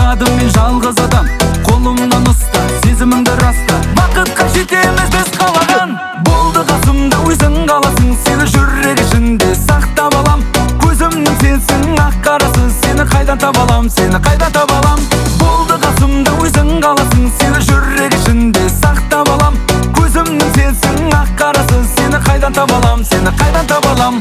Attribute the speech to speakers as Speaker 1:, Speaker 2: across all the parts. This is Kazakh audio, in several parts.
Speaker 1: тыңдадым мен жалғыз адам. Қолымнан ұста, сезіміңді раста. Бақытқа жетеміз біз қалаған. Болды қасымда өзің қаласың, сені жүрек ішінде сақтап алам. Көзімнің сенсің, ақ қарасы, сені қайдан табалам, сені қайдан табалам. Болды қасымда өзің қаласың, сені жүрек ішінде сақтап алам. Көзімнің сенсің, ақ қарасы, сені қайдан табалам, сені қайдан табалам.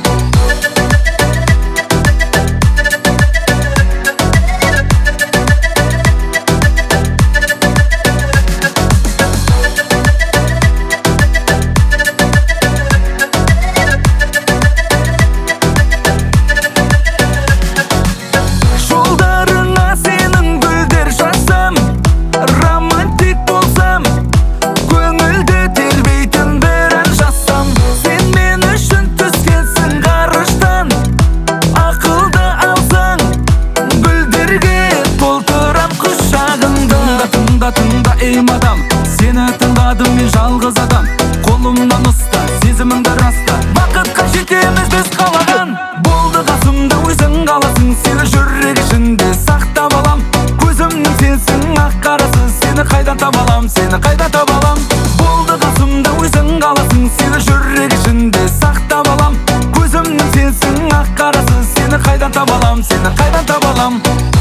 Speaker 1: Тыңда ей мадам, сені тыңдадым мен жалғыз адам. Қолымнан ұста, сезіміңді раста. Бақытқа жетеміз біз қалаған. Болды қасымда өзің қаласың, сені жүрек ішінде сақтап алам. Көзімнің сенсің, ақ қарасы, сені қайдан табалам, сені қайдан табалам. Болды қасымда өзің қаласың, сені жүрек ішінде сақтап алам. Көзімнің сенсің, ақ қарасы, сені қайдан табалам, сені қайдан табалам.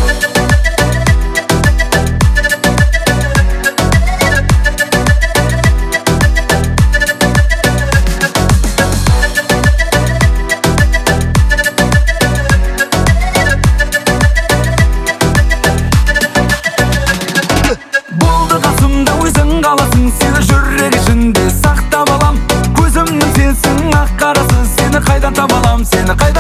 Speaker 1: Қаласың, сені жүрек ішінде сақтап алам. Көзімнің сенсің, ақ қарасы, сені қайдан табалам, сені қайдан